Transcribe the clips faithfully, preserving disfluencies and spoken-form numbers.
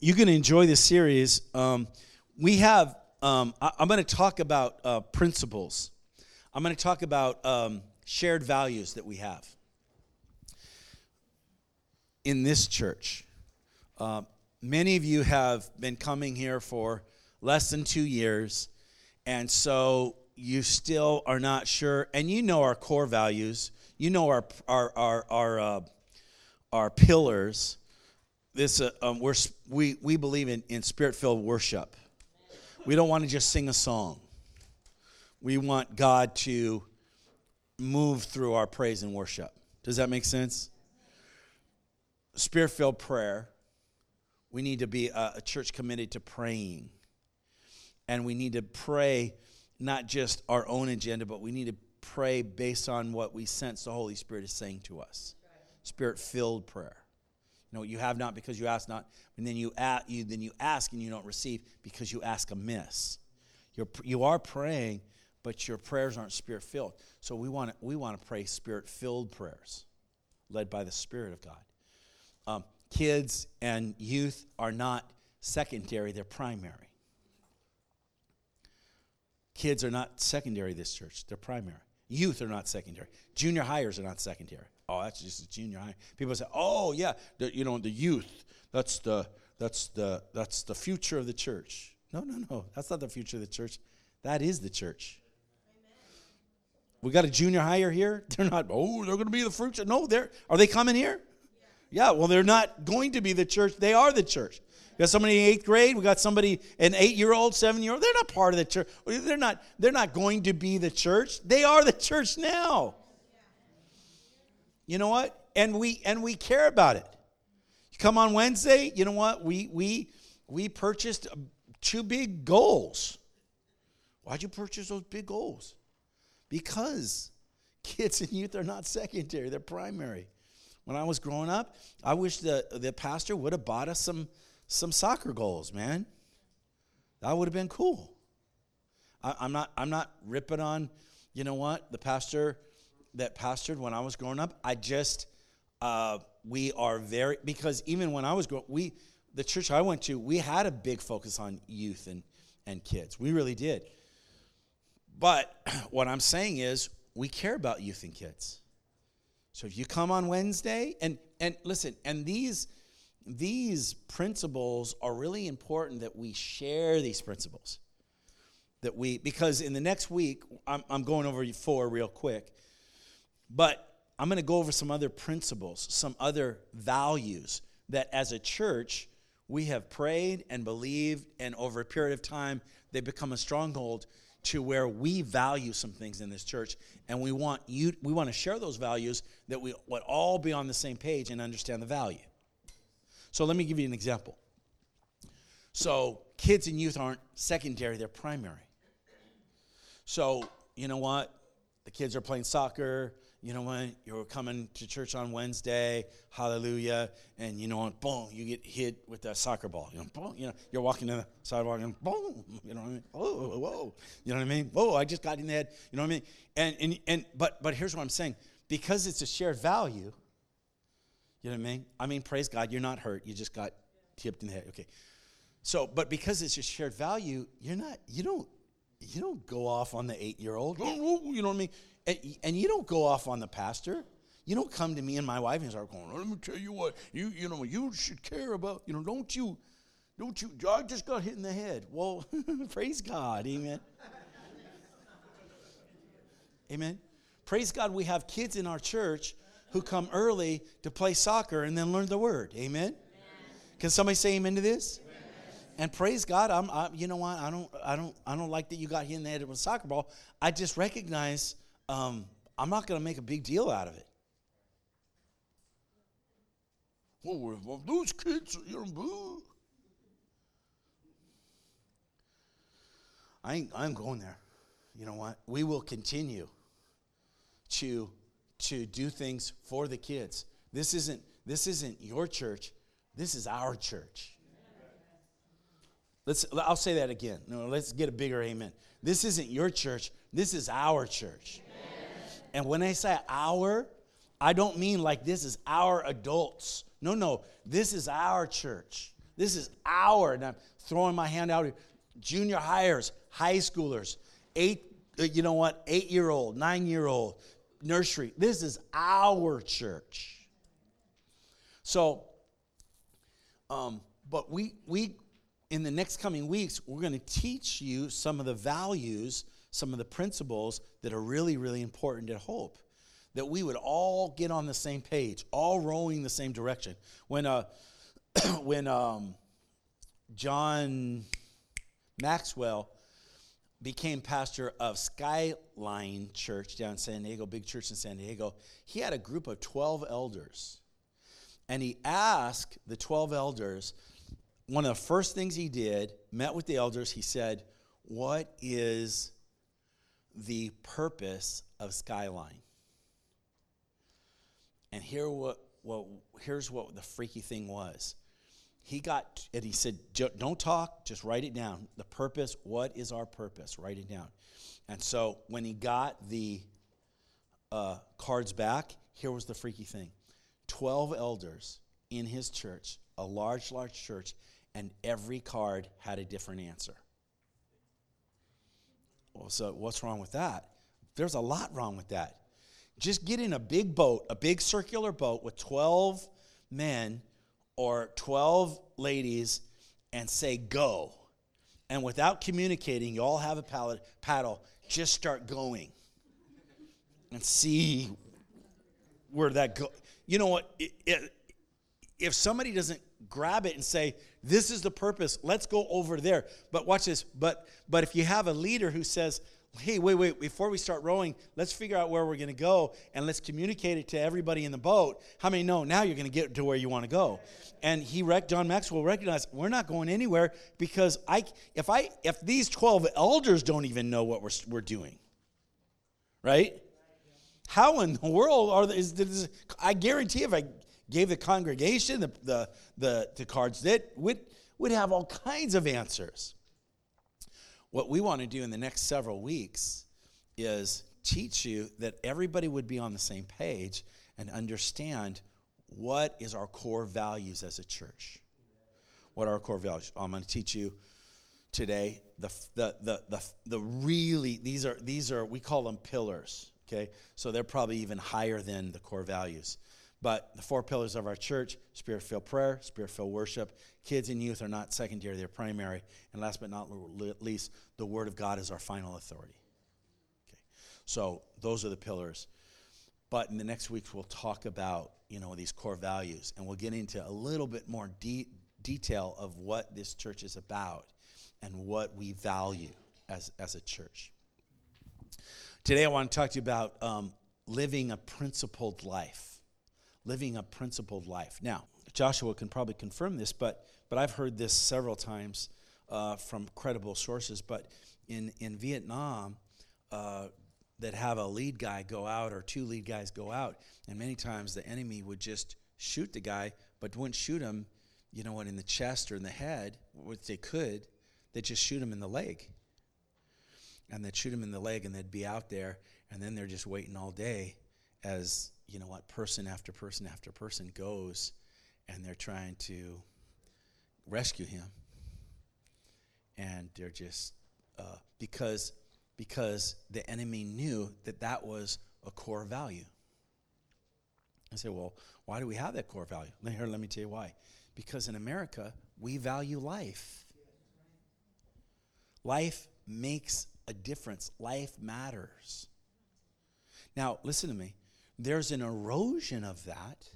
you're going to enjoy this series. Um, we have, um, I, I'm going to talk about uh, principles. I'm going to talk about um, shared values that we have in this church. Uh, many of you have been coming here for less than two years, and so you still are not sure, and you know our core values. You know our our our our, uh, our pillars. This uh, um, we're we we believe in, in spirit-filled worship. We don't want to just sing a song. We want God to move through our praise and worship. Does that make sense? Spirit-filled prayer. We need to be a, a church committed to praying, and we need to pray not just our own agenda, but we need to pray based on what we sense the Holy Spirit is saying to us. Spirit-filled prayer. You know, you have not because you ask not, and then you, ask, you then you ask and you don't receive because you ask amiss. You're, you are praying, but your prayers aren't Spirit-filled. So we want to we want to pray Spirit-filled prayers, led by the Spirit of God. Um, kids and youth are not secondary; they're primary. Kids are not secondary this church; they're primary. Youth are not secondary. Junior hires are not secondary. Oh, that's just a junior high. People say, "Oh, yeah, the, you know, the youth. That's the that's the that's the future of the church." No, no, no. That's not the future of the church. That is the church. Amen. We got a junior hire here. They're not. Oh, they're going to be the future. No, they're. Are they coming here? Yeah. Yeah. Well, they're not going to be the church. They are the church. We got somebody in eighth grade. We got somebody, an eight-year-old, seven-year-old. They're not part of the church. They're not. They're not going to be the church. They are the church now. You know what? And we and we care about it. You come on Wednesday. You know what? We we we purchased two big goals. Why'd you purchase those big goals? Because kids and youth are not secondary; they're primary. When I was growing up, I wish the the pastor would have bought us some. Some soccer goals, man. That would have been cool. I, I'm not. I'm not ripping on. You know what? The pastor that pastored when I was growing up. I just. Uh, we are very because even when I was growing, we the church I went to, we had a big focus on youth and and kids. We really did. But what I'm saying is, we care about youth and kids. So if you come on Wednesday, and and listen, and these. These principles are really important that we share these principles. That we, because in the next week, I'm, I'm going over four real quick, but I'm going to go over some other principles, some other values that as a church, we have prayed and believed, and over a period of time, they become a stronghold to where we value some things in this church, and we want you, we want to share those values that we would all be on the same page and understand the value. So let me give you an example. So kids and youth aren't secondary, they're primary. So you know what? The kids are playing soccer. You know what? You're coming to church on Wednesday, hallelujah, and you know what? Boom, you get hit with that soccer ball. You know, boom, you know, you're walking down the sidewalk and boom, you know what I mean? Whoa, whoa, you know what I mean? Whoa, I just got in the head. You know what I mean? And and and but but here's what I'm saying. Because it's a shared value. You know what I mean? I mean, praise God, you're not hurt. You just got tipped in the head. Okay. So, but because it's a shared value, you're not, you don't, you don't go off on the eight-year-old. You know what I mean? And, and you don't go off on the pastor. You don't come to me and my wife and start going, let me tell you what, you you know, you should care about, you know, don't you, don't you, I just got hit in the head. Well, praise God. Amen. Amen. Praise God, we have kids in our church who come early to play soccer and then learn the word. Amen? Amen. Can somebody say amen to this? Amen. And praise God, I'm, I, you know what? I don't, I don't, I don't like that you got hit in the head with a soccer ball. I just recognize um, I'm not going to make a big deal out of it. Well, well those kids, you know, I ain't, I'm going there. You know what? We will continue to. to do things for the kids. This isn't this isn't your church. This is our church. Let's I'll say that again. No, let's get a bigger amen. This isn't your church. This is our church. Amen. And when I say our, I don't mean like this is our adults. No, no. This is our church. This is our, and I'm throwing my hand out here. Junior hires, high schoolers, eight, you know what, eight-year-old, nine-year-old, nursery. This is our church. So, um, but we, we, in the next coming weeks, we're going to teach you some of the values, some of the principles that are really, really important at Hope. That we would all get on the same page, all rowing the same direction. When uh, when um, John Maxwell became pastor of Skyline Church down in San Diego, big church in San Diego, he had a group of twelve elders. And he asked the twelve elders, one of the first things he did, met with the elders, he said, what is the purpose of Skyline? And here what, what, here's what the freaky thing was. He got, and he said, don't talk, just write it down. The purpose, what is our purpose? Write it down. And so when he got the uh, cards back, here was the freaky thing. twelve elders in his church, a large, large church, and every card had a different answer. Well, so what's wrong with that? There's a lot wrong with that. Just get in a big boat, a big circular boat with twelve men or twelve ladies and say, go. And without communicating, you all have a pallet, paddle, just start going and see where that goes. You know what? It, it, if somebody doesn't grab it and say, this is the purpose, let's go over there. But watch this. But but if you have a leader who says, hey, wait, wait, before we start rowing, let's figure out where we're going to go, and let's communicate it to everybody in the boat. How many know now you're going to get to where you want to go? And he, John Maxwell, recognized we're not going anywhere because I, if I, if these twelve elders don't even know what we're we're doing, right? How in the world are there, is this? I guarantee if I gave the congregation the the the, the cards, that would would have all kinds of answers. What we want to do in the next several weeks is teach you that everybody would be on the same page and understand what is our core values as a church. What are our core values? I'm going to teach you today the the the the, the really these are these are we call them pillars. Okay, so they're probably even higher than the core values. But the four pillars of our church: Spirit-filled prayer, Spirit-filled worship. Kids and youth are not secondary, they're primary. And last but not least, the Word of God is our final authority. Okay, so those are the pillars. But in the next weeks, we'll talk about, you know, these core values, and we'll get into a little bit more de- detail of what this church is about and what we value as, as a church. Today, I want to talk to you about um, living a principled life. Living a principled life. Now, Joshua can probably confirm this, but but I've heard this several times uh, from credible sources. But in, in Vietnam, uh, that have a lead guy go out or two lead guys go out, and many times the enemy would just shoot the guy, but wouldn't shoot him, you know what, in the chest or in the head, which they could. They'd just shoot him in the leg. And they'd shoot him in the leg, and they'd be out there, and then they're just waiting all day as, you know what, person after person after person goes, and they're trying to rescue him. And they're just, uh, because, because the enemy knew that that was a core value. I say, well, why do we have that core value? Here, let me tell you why. Because in America, we value life. Life makes a difference. Life matters. Now, listen to me. There's an erosion of that.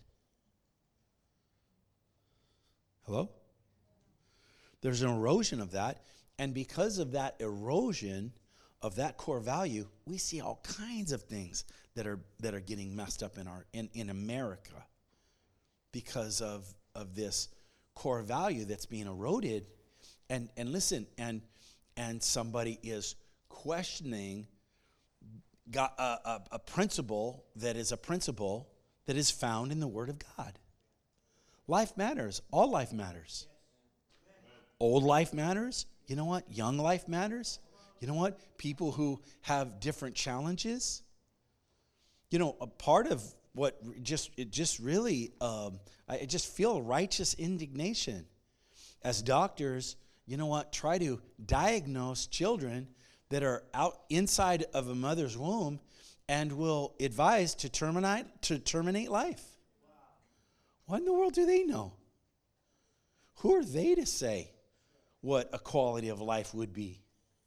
Hello? There's an erosion of that. And because of that erosion of that core value, we see all kinds of things that are that are getting messed up in our in, in America because of, of this core value that's being eroded. And and listen, and and somebody is questioning God, a, a, a principle that is a principle that is found in the Word of God. Life matters. All life matters. Old life matters. You know what? Young life matters. You know what? People who have different challenges. You know, a part of what just it just really, um, I just feel righteous indignation as doctors, you know what, try to diagnose children that are out inside of a mother's womb and will advise to terminate to terminate life. What in the world do they know? Who are they to say what a quality of life would be?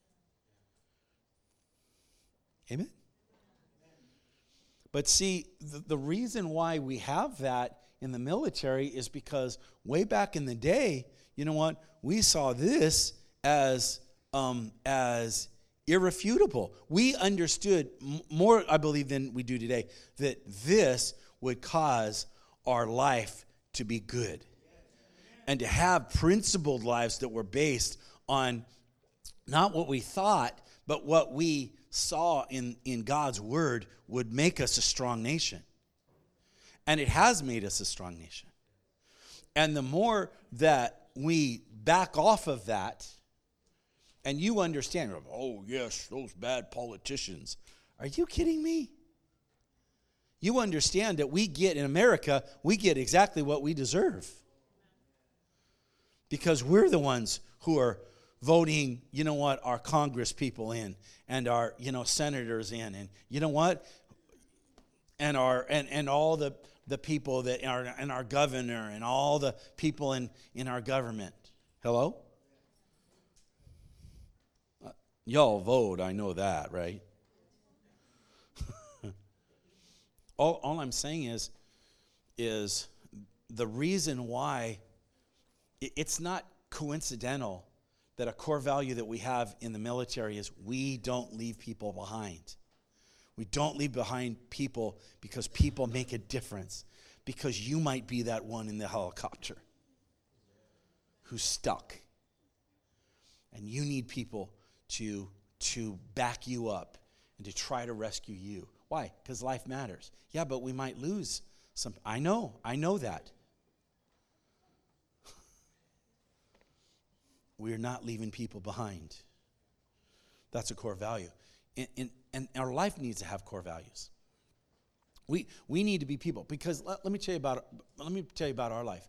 Amen? But see, the, the reason why we have that in the military is because way back in the day, you know what? We saw this as um, as irrefutable. We understood m- more, I believe, than we do today, that this would cause our life to be good and to have principled lives that were based on not what we thought, but what we saw in, in God's word would make us a strong nation. And it has made us a strong nation. And the more that we back off of that, and you understand, oh yes, those bad politicians. Are you kidding me? You understand that we get, in America, we get exactly what we deserve. Because we're the ones who are voting, you know what, our Congress people in, and our, you know, senators in, and you know what, and our and, and all the, the people that are, and our governor, and all the people in, in our government. Hello? Uh, y'all vote, I know that, right? all all I'm saying is, is the reason why it, it's not coincidental that a core value that we have in the military is we don't leave people behind. We don't leave behind people because people make a difference. Because you might be that one in the helicopter who's stuck. And you need people to, to back you up and to try to rescue you. Why? Because life matters. Yeah, but we might lose some. I know. I know that. We're not leaving people behind. That's a core value. And, and, and our life needs to have core values. We we need to be people. Because let, let me tell you about let me tell you about our life.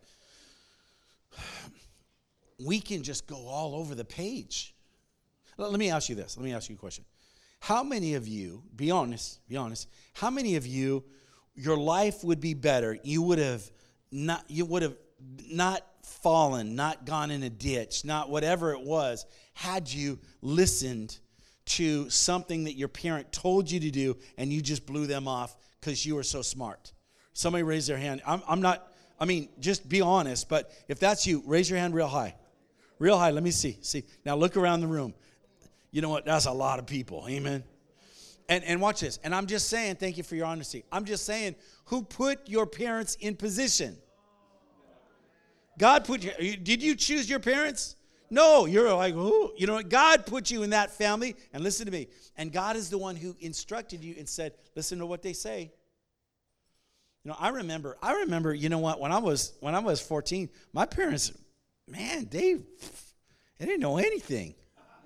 We can just go all over the page. Let, let me ask you this. Let me ask you a question. How many of you, be honest, be honest, how many of you, your life would be better, you would have not you would have not fallen, not gone in a ditch, not whatever it was, had you listened to something that your parent told you to do and you just blew them off because you were so smart? Somebody raise their hand. I'm, I'm not, I mean, just be honest, but if that's you, raise your hand real high. Real high, let me see. See, now look around the room. You know what? That's a lot of people. Amen. And, and watch this. And I'm just saying, thank you for your honesty. I'm just saying, who put your parents in position? God put you. Did you choose your parents? No, you're like, who? You know what? God put you in that family. And listen to me. And God is the one who instructed you and said, listen to what they say. You know, I remember, I remember, you know what, when I was when I was fourteen, my parents, man, they, they didn't know anything.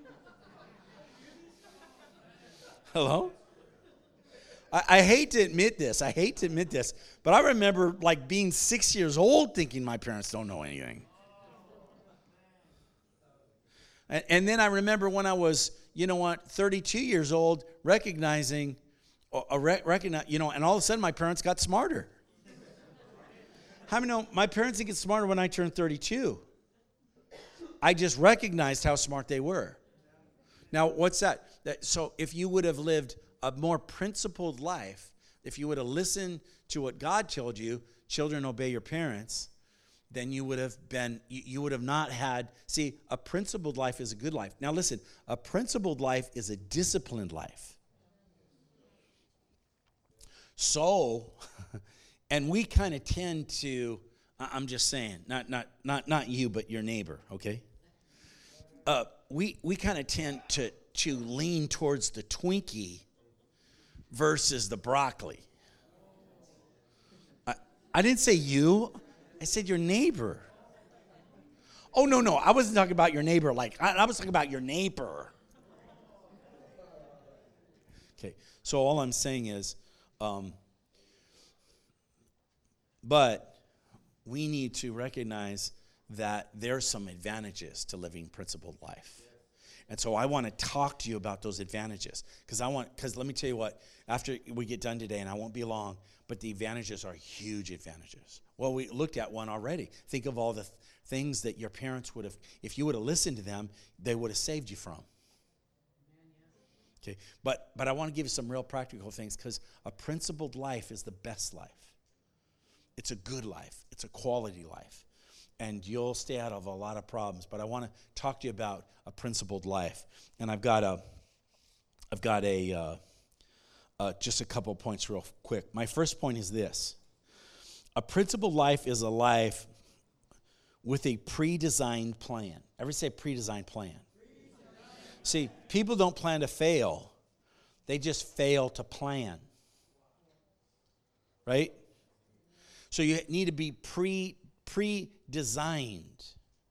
Hello? I, I hate to admit this. I hate to admit this. But I remember like being six years old thinking my parents don't know anything. And, and then I remember when I was, you know what, thirty-two years old, recognizing, uh, recognize, you know, and all of a sudden my parents got smarter. How many know my parents didn't get smarter when I turned thirty-two? I just recognized how smart they were. Now, what's that? that? So if you would have lived a more principled life, if you would have listened to what God told you, children, obey your parents, then you would have been, you, you would have not had, see, a principled life is a good life. Now listen, a principled life is a disciplined life. So, and we kind of tend to, I'm just saying, not not not not you, but your neighbor, okay? Uh, we we kind of tend to to lean towards the Twinkie versus the broccoli. I, I didn't say you. I said your neighbor. Oh, no, no. I wasn't talking about your neighbor. Like, I, I was talking about your neighbor. Okay. So all I'm saying is, um, but we need to recognize that there's some advantages to living principled life. And so I want to talk to you about those advantages. Because I want, because let me tell you what, after we get done today, and I won't be long, but the advantages are huge advantages. Well, we looked at one already. Think of all the th- things that your parents would have, if you would have listened to them, they would have saved you from. Okay, but but I want to give you some real practical things, because a principled life is the best life. It's a good life. It's a quality life. And you'll stay out of a lot of problems. But I want to talk to you about a principled life. And I've got a, I've got a, uh, uh, just a couple of points real quick. My first point is this. A principled life is a life with a pre-designed plan. Ever say pre-designed plan? Pre-designed. See, people don't plan to fail. They just fail to plan. Right? So you need to be pre pre-designed.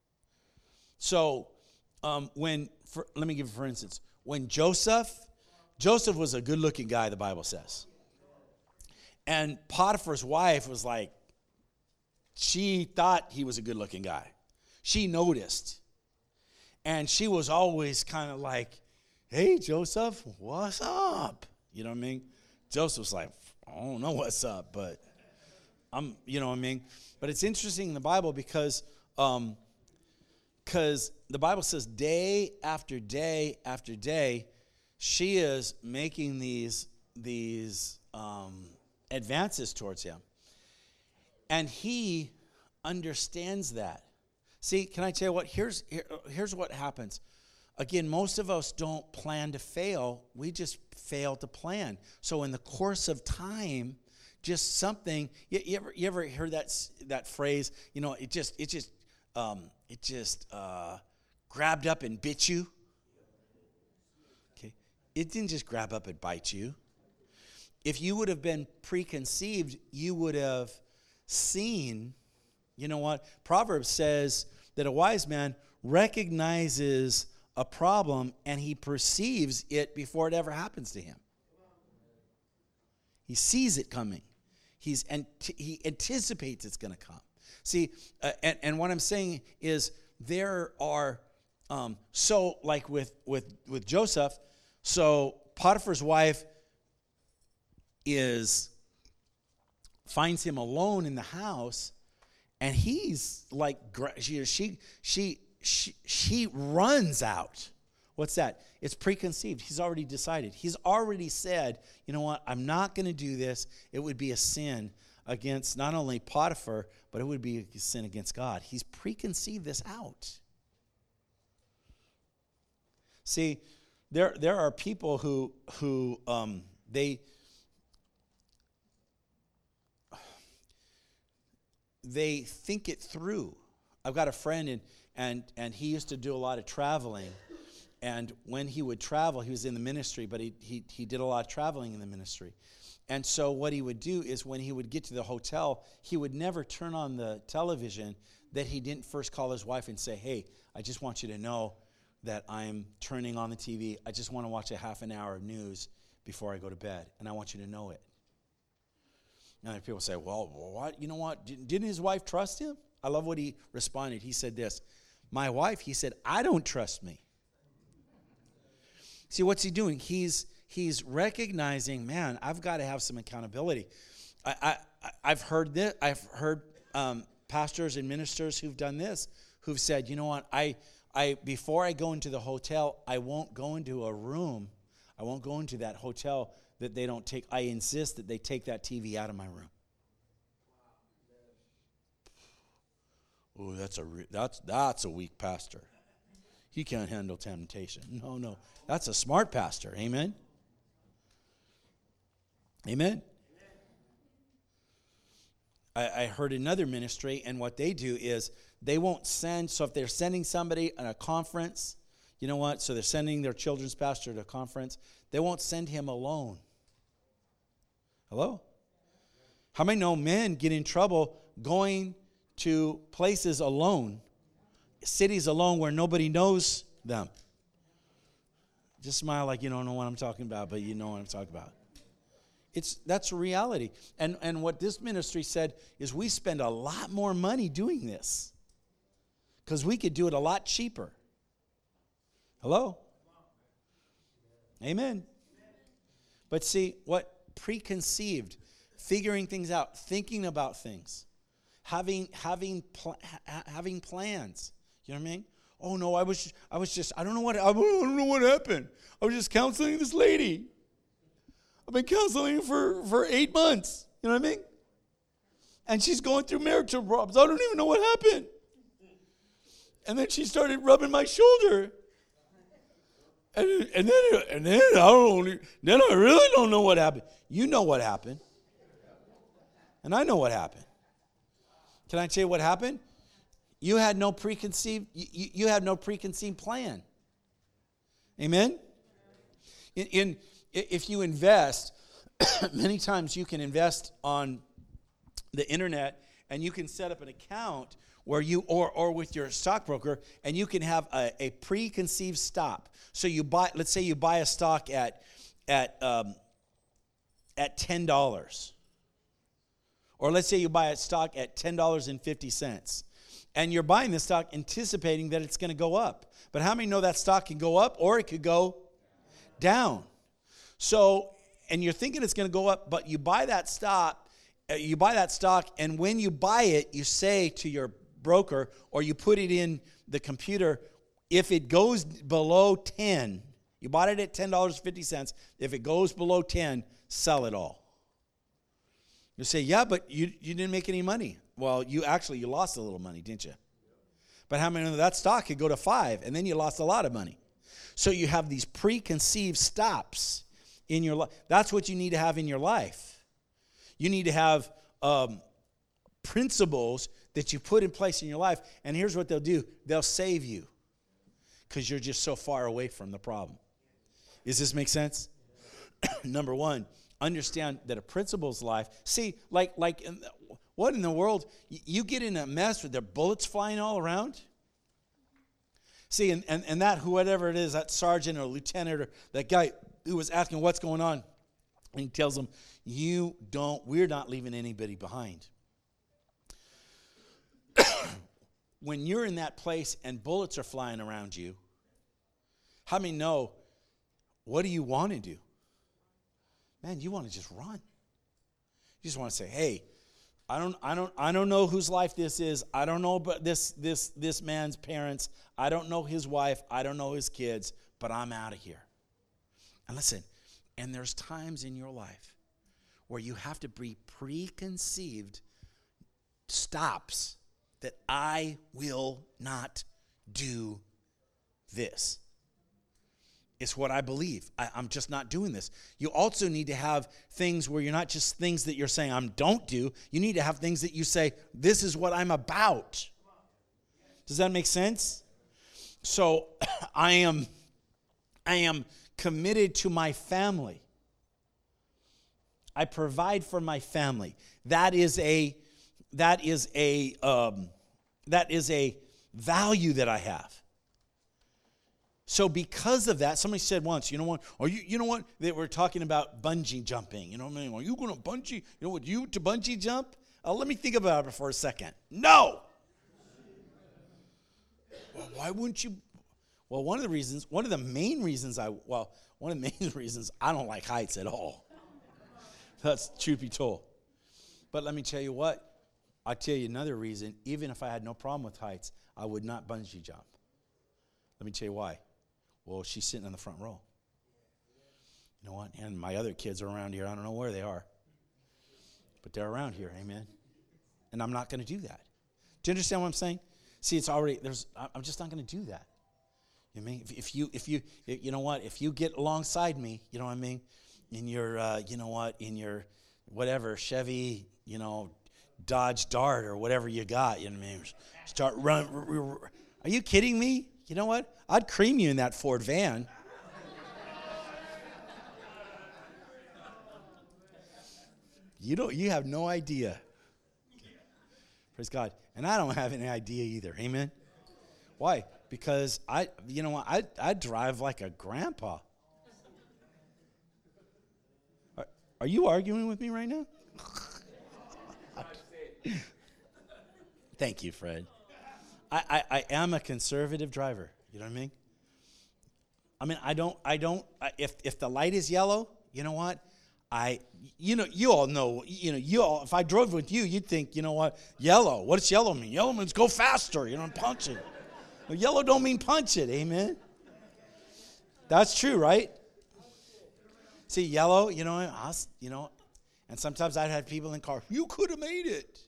So um, when, for, let me give you for instance, when Joseph, Joseph was a good-looking guy, the Bible says. And Potiphar's wife was like, she thought he was a good-looking guy. She noticed. And she was always kind of like, hey, Joseph, what's up? You know what I mean? Joseph's like, I don't know what's up, but I'm, you know what I mean? But it's interesting in the Bible because um, because the Bible says day after day after day, she is making these, these um, advances towards him. And he understands that. See, can I tell you what? Here's, here, here's what happens. Again, most of us don't plan to fail. We just fail to plan. So in the course of time, just something, you, you ever you ever heard that that phrase, you know, it just, it just, um, it just uh, grabbed up and bit you? Okay, it didn't just grab up and bite you. If you would have been preconceived, you would have seen, you know what? Proverbs says that a wise man recognizes a problem and he perceives it before it ever happens to him. He sees it coming. He's ant- he anticipates it's going to come. See, uh, and, and what I'm saying is there are, um, so like with, with, with Joseph, so Potiphar's wife is, finds him alone in the house, and he's like, she, she, she, she, she runs out. What's that? It's preconceived. He's already decided. He's already said, you know what, I'm not going to do this. It would be a sin against not only Potiphar, but it would be a sin against God. He's preconceived this out. See, there there are people who who um, they they think it through. I've got a friend and and and he used to do a lot of traveling. And when he would travel, he was in the ministry, but he, he he did a lot of traveling in the ministry. And so what he would do is when he would get to the hotel, he would never turn on the television that he didn't first call his wife and say, hey, I just want you to know that I'm turning on the T V. I just want to watch a half an hour of news before I go to bed, and I want you to know it. And people say, well, what? You know what? Didn't his wife trust him? I love what he responded. He said this, my wife, he said, I don't trust me. See, what's he doing? He's he's recognizing, man, I've got to have some accountability. I, I I've heard this. I've heard um, pastors and ministers who've done this, who've said, you know what? I I before I go into the hotel, I won't go into a room. I won't go into that hotel that they don't take. I insist that they take that T V out of my room. Oh, that's a re- that's that's a weak pastor. He can't handle temptation. No, no. That's a smart pastor. Amen? Amen? I, I heard another ministry, and what they do is they won't send, so if they're sending somebody on a conference, you know what? So they're sending their children's pastor to a conference. They won't send him alone. Hello? How many know men get in trouble going to places alone? Cities alone where nobody knows them. Just smile like you don't know what I'm talking about, but you know what I'm talking about. It's that's reality. And and what this ministry said is we spend a lot more money doing this. Because we could do it a lot cheaper. Hello? Amen. But see, what preconceived, figuring things out, thinking about things, having having pl- ha- having plans. You know what I mean? Oh no, I was I was just I don't know what I don't know what happened. I was just counseling this lady. I've been counseling for for eight months. You know what I mean? And she's going through marital problems. I don't even know what happened. And then she started rubbing my shoulder. And, and then and then I don't then I really don't know what happened. You know what happened. And I know what happened. Can I tell you what happened? You had no preconceived you, you had no preconceived plan. Amen? In, in if you invest, many times you can invest on the internet and you can set up an account where you or or with your stockbroker, and you can have a, a preconceived stop. So you buy, let's say you buy a stock at at um, at ten dollars, or let's say you buy a stock at ten dollars and fifty cents, and you're buying the stock anticipating that it's going to go up. But how many know that stock can go up or it could go down? So, and you're thinking it's going to go up, but you buy that stock, you buy that stock, and when you buy it, you say to your broker, or you put it in the computer, if it goes below ten, you bought it at ten dollars and fifty cents, if it goes below ten, sell it all. You say, yeah, but you, you didn't make any money. Well, you actually, you lost a little money, didn't you? But how many know that stock could go to five, and then you lost a lot of money? So you have these preconceived stops in your life. That's what you need to have in your life. You need to have um, principles that you put in place in your life, and here's what they'll do. They'll save you because you're just so far away from the problem. Does this make sense? Number one, understand that a principle's life. See, like, like in the, what in the world? You get in a mess with their bullets flying all around? See, and, and, and that, whoever it is, that sergeant or lieutenant or that guy who was asking what's going on, and he tells them, you don't, we're not leaving anybody behind. When you're in that place and bullets are flying around you, how many know, what do you want to do? Man, you want to just run. You just want to say, hey, I don't I don't I don't know whose life this is. I don't know but this this this man's parents. I don't know his wife. I don't know his kids, but I'm out of here. And listen, and there's times in your life where you have to be preconceived stops that I will not do this. It's what I believe. I, I'm just not doing this. You also need to have things where you're not just things that you're saying I'm don't do. You need to have things that you say, this is what I'm about. Does that make sense? So I am, I am committed to my family. I provide for my family. That is a that is a um, that is a value that I have. So because of that, somebody said once, you know what? Are you you know what? They were talking about bungee jumping. You know what I mean? Are you going to bungee? You know what? You to bungee jump? Uh, let me think about it for a second. No. Well, why wouldn't you? Well, one of the reasons, one of the main reasons I well, one of the main reasons I don't like heights at all. That's truth be told. But let me tell you what. I'll tell you another reason. Even if I had no problem with heights, I would not bungee jump. Let me tell you why. Well, she's sitting in the front row. You know what? And my other kids are around here. I don't know where they are. But they're around here. Amen. And I'm not going to do that. Do you understand what I'm saying? See, it's already, there's, I'm just not going to do that. You know what I mean? If, if you, if you, you know what? If you get alongside me, you know what I mean? In your, uh, you know what? In your, whatever, Chevy, you know, Dodge Dart or whatever you got, you know what I mean? Start running. Are you kidding me? You know what? I'd cream you in that Ford van. You don't. You have no idea. Praise God. And I don't have any idea either. Amen. Why? Because I, you know what? I I drive like a grandpa. Are, are you arguing with me right now? Thank you, Fred. I, I, I am a conservative driver. You know what I mean? I mean, I don't, I don't, I, if, if the light is yellow, you know what? I, you know, you all know, you know, you all, if I drove with you, you'd think, you know what? Yellow. What does yellow mean? Yellow means go faster. You know, punch it. Well, yellow don't mean punch it. Amen? That's true, right? See, yellow, you know, I was, you know, and sometimes I'd have people in cars, you could have made it.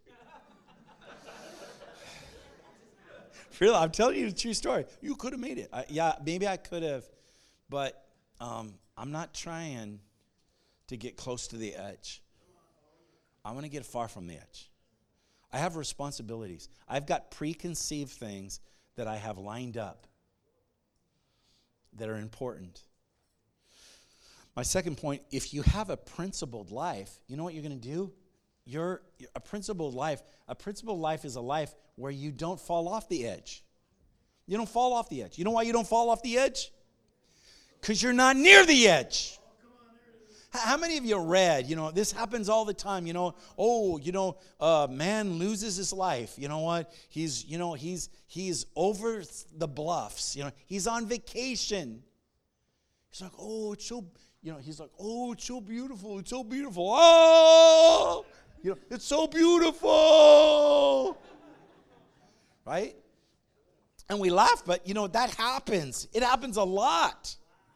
Really, I'm telling you the true story. You could have made it. I, yeah, maybe I could have, but um, I'm not trying to get close to the edge. I want to get far from the edge. I have responsibilities. I've got preconceived things that I have lined up that are important. My second point, if you have a principled life, you know what you're going to do? You're a principled life. A principled life is a life where you don't fall off the edge. You don't fall off the edge. You know why you don't fall off the edge? Because you're not near the edge. How many of you read, you know, this happens all the time, you know, oh, you know, uh, man loses his life. You know what? He's, you know, he's he's over the bluffs. You know, he's on vacation. He's like, oh, it's so, you know, he's like, oh, it's so beautiful. It's so beautiful. Oh, you know, it's so beautiful. Right? And we laugh, but, you know, that happens. It happens a lot.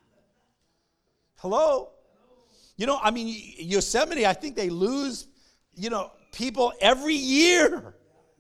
Hello? You know, I mean, Yosemite, I think they lose, you know, people every year.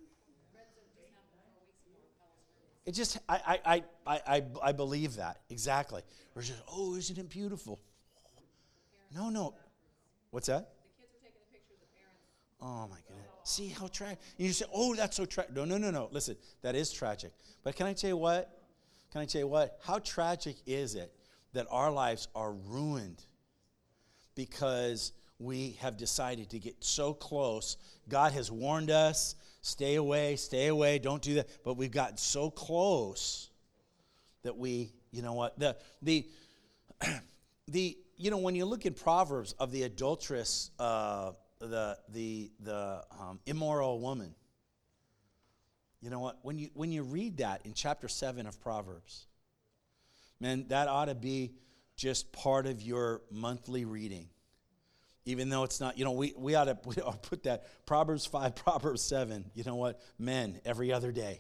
It just, I, I, I, I, I believe that, exactly. We're just, oh, isn't it beautiful? No, no. What's that? The kids are taking a picture of the parents. Oh, my goodness. See how tragic. You say, oh, that's so tragic. No, no, no, no. Listen, that is tragic. But can I tell you what? Can I tell you what? How tragic is it that our lives are ruined because we have decided to get so close? God has warned us, stay away, stay away, don't do that. But we've gotten so close that we, you know what, the, the, the you know, when you look in Proverbs of the adulteress, uh, the, the, the um, immoral woman, you know what, when you, when you read that in chapter seven of Proverbs, man, that ought to be just part of your monthly reading. Even though it's not, you know, we, we, ought to, we ought to put that Proverbs five, Proverbs seven, you know what, men every other day.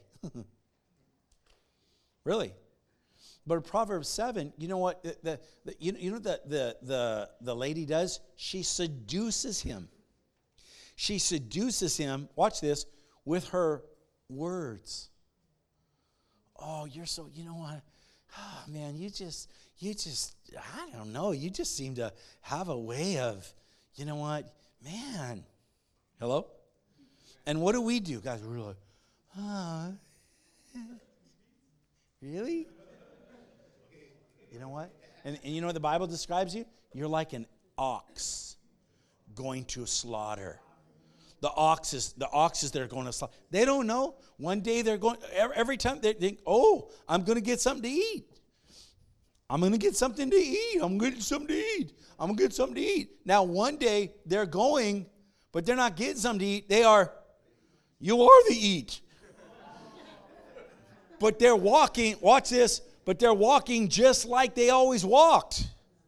Really. But Proverbs seven, you know what, the, the, the, you, you know the, the, the, the lady does? She seduces him. She seduces him, watch this, with her words. Oh, you're so, you know what, oh, man, you just, you just, I don't know, you just seem to have a way of, you know what, man. Hello? And what do we do? Guys, we're like, oh, really? You know what? And, and you know what the Bible describes you? You're like an ox going to slaughter. The ox is the oxes that are going to slaughter. They don't know. One day they're going, every, every time they think, oh, I'm going to get something to eat. I'm going to get something to eat. I'm going to get something to eat. I'm going to get something to eat. Now, one day they're going, but they're not getting something to eat. They are, you are the eat. But they're walking, watch this, but they're walking just like they always walked.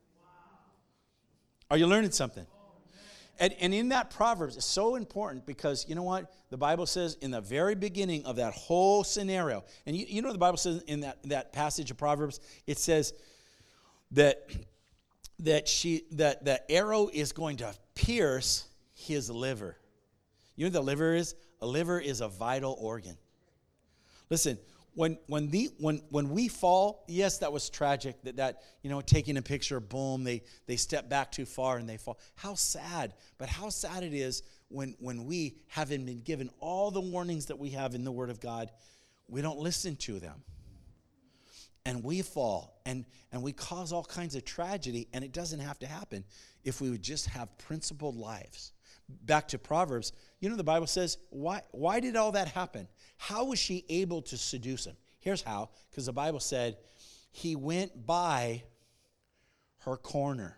Are you learning something? And, and in that Proverbs, it's so important because, you know what? The Bible says in the very beginning of that whole scenario, and you, you know what the Bible says in that, that passage of Proverbs? It says that, that, she, that the arrow is going to pierce his liver. You know what the liver is? A liver is a vital organ. Listen, when when the when when we fall, yes, that was tragic. That that you know, taking a picture, boom, they they step back too far and they fall. How sad! But how sad it is when when we, having been given all the warnings that we have in the Word of God, we don't listen to them, and we fall, and and we cause all kinds of tragedy. And it doesn't have to happen if we would just have principled lives. Back to Proverbs, you know the Bible says, why why did all that happen? How was she able to seduce him? Here's how, because the Bible said he went by her corner.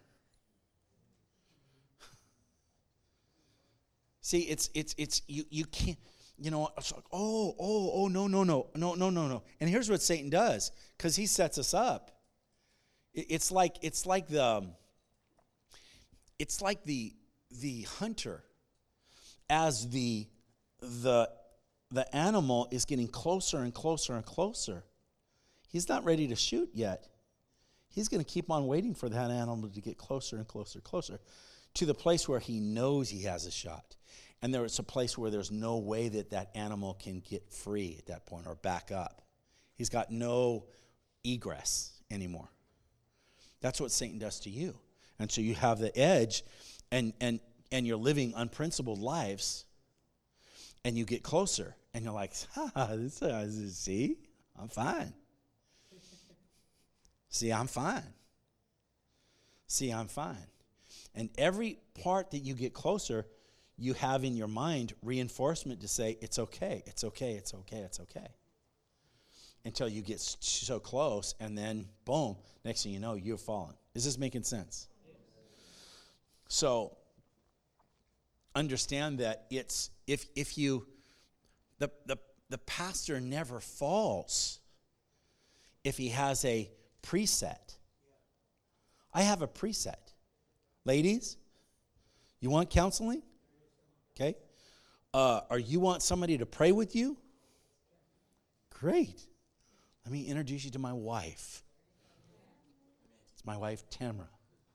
See, it's it's it's you you can't you know, it's like, oh, oh, oh, no, no, no, no, no, no, no. And here's what Satan does, because he sets us up. It's like it's like the it's like the the hunter, as the the the animal is getting closer and closer and closer. He's not ready to shoot yet. He's going to keep on waiting for that animal to get closer and closer and closer to the place where he knows he has a shot. And there is a place where there's no way that that animal can get free at that point or back up. He's got no egress anymore. That's what Satan does to you. And so you have the edge, and and and you're living unprincipled lives, and you get closer, and you're like, ah, this, uh, see, I'm fine. See, I'm fine. See, I'm fine. And every part that you get closer, you have in your mind reinforcement to say, it's okay, it's okay, it's okay, it's okay. Until you get so close, and then, boom, next thing you know, you're falling. Is this making sense? So, understand that it's, if if you, the, the, the pastor never falls if he has a preset. I have a preset. Ladies, you want counseling? Okay. Uh, or you want somebody to pray with you? Great. Let me introduce you to my wife. It's my wife, Tamara.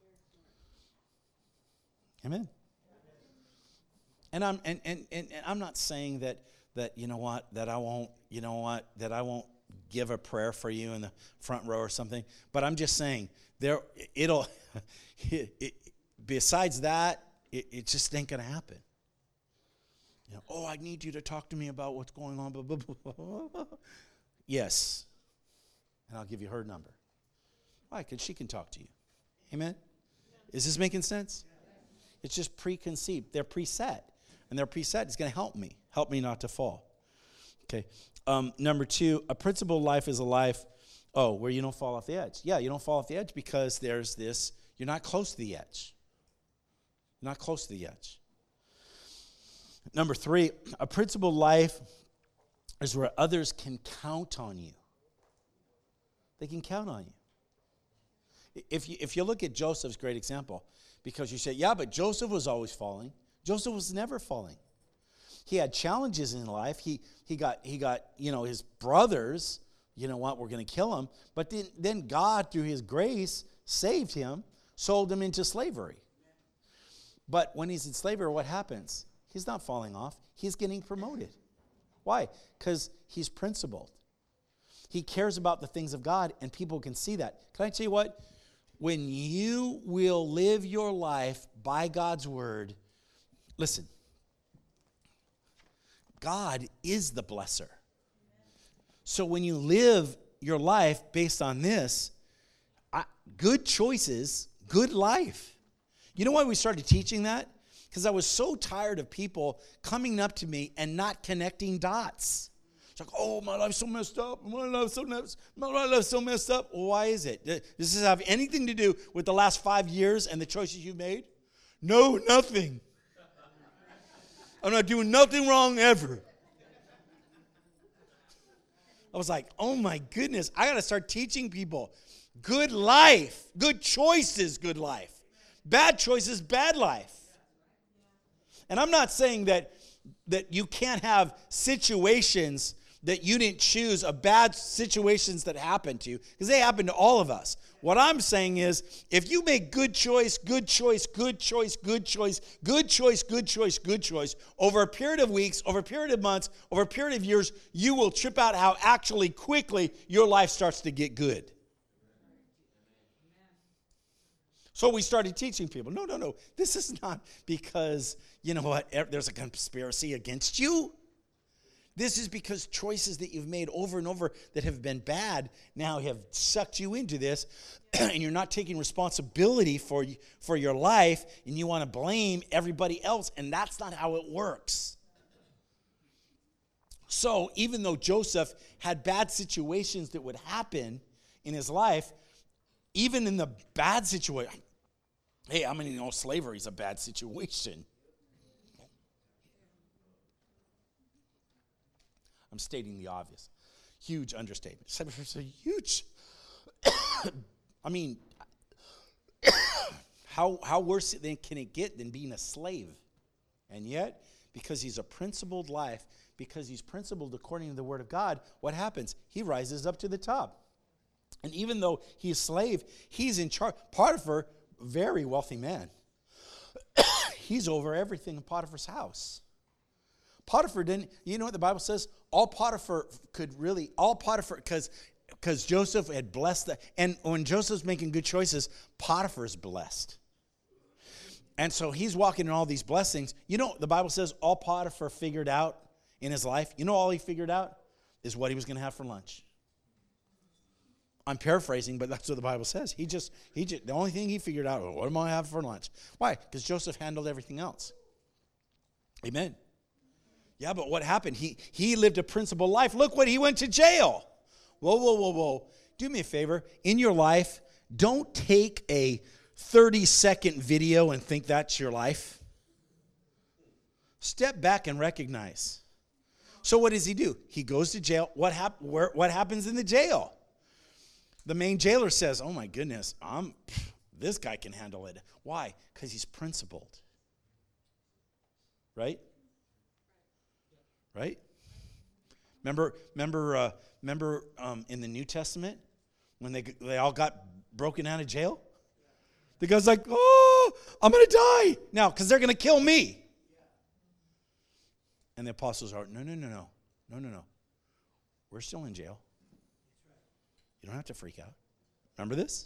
Amen. And I'm and, and, and, and I'm not saying that that you know what that I won't you know what that I won't give a prayer for you in the front row or something. But I'm just saying there it'll it, it, besides that it, it just ain't gonna happen. You know, oh, I need you to talk to me about what's going on. Blah, blah, blah, blah. Yes. And I'll give you her number. Why? Because she can talk to you. Amen? Is this making sense? It's just preconceived. They're preset. And their preset is going to help me. Help me not to fall. Okay. Um, number two, a principled life is a life, oh, where you don't fall off the edge. Yeah, you don't fall off the edge because there's this, you're not close to the edge. You're not close to the edge. Number three, a principled life is where others can count on you. They can count on you. If you if you look at Joseph's great example, because you say, yeah, but Joseph was always falling. Joseph was never falling. He had challenges in life. He he got he got, you know, his brothers, you know what, were going to kill him. But then, then God, through his grace, saved him, sold him into slavery. But when he's in slavery, what happens? He's not falling off. He's getting promoted. Why? Because he's principled. He cares about the things of God, and people can see that. Can I tell you what? When you will live your life by God's word, listen, God is the blesser. So when you live your life based on this, I, good choices, good life. You know why we started teaching that? Because I was so tired of people coming up to me and not connecting dots. It's like, oh, my life's so messed up. My life's so messed, my life's so messed up. Well, why is it? Does this have anything to do with the last five years and the choices you've made? No, nothing. I'm not doing nothing wrong ever. I was like, oh, my goodness. I got to start teaching people. Good life. Good choices, good life. Bad choices, bad life. And I'm not saying that, that you can't have situations that you didn't choose, of bad situations that happen to you, because they happen to all of us. What I'm saying is, if you make good choice, good choice, good choice, good choice, good choice, good choice, good choice, over a period of weeks, over a period of months, over a period of years, you will trip out how actually quickly your life starts to get good. So we started teaching people, no, no, no, this is not because, you know what, there's a conspiracy against you. This is because choices that you've made over and over that have been bad now have sucked you into this, and you're not taking responsibility for, for your life, and you want to blame everybody else, and that's not how it works. So even though Joseph had bad situations that would happen in his life, even in the bad situation, hey, I mean, you know, slavery is a bad situation. I'm stating the obvious. Huge understatement. It's a huge, I mean, how, how worse than can it get than being a slave? And yet, because he's a principled life, because he's principled according to the word of God, what happens? He rises up to the top. And even though he's a slave, he's in charge. Potiphar, very wealthy man. He's over everything in Potiphar's house. Potiphar didn't, you know what the Bible says? All Potiphar could really, all Potiphar, because because Joseph had blessed the, and when Joseph's making good choices, Potiphar's blessed. And so he's walking in all these blessings. You know, the Bible says all Potiphar figured out in his life, you know all he figured out? Is what he was going to have for lunch. I'm paraphrasing, but that's what the Bible says. He just, he just, the only thing he figured out, well, what am I going to have for lunch? Why? Because Joseph handled everything else. Amen. Yeah, but what happened? He, he lived a principled life. Look what he went to jail. Whoa, whoa, whoa, whoa. Do me a favor. In your life, don't take a thirty-second video and think that's your life. Step back and recognize. So what does he do? He goes to jail. What, hap- where, what happens in the jail? The main jailer says, oh my goodness, I'm, pff, this guy can handle it. Why? Because he's principled. Right? Right? Remember, remember, uh, remember um, in the New Testament when they they all got broken out of jail? The guy's like, oh, I'm going to die now because they're going to kill me. And the apostles are, no, no, no, no, no, no, no. We're still in jail. You don't have to freak out. Remember this?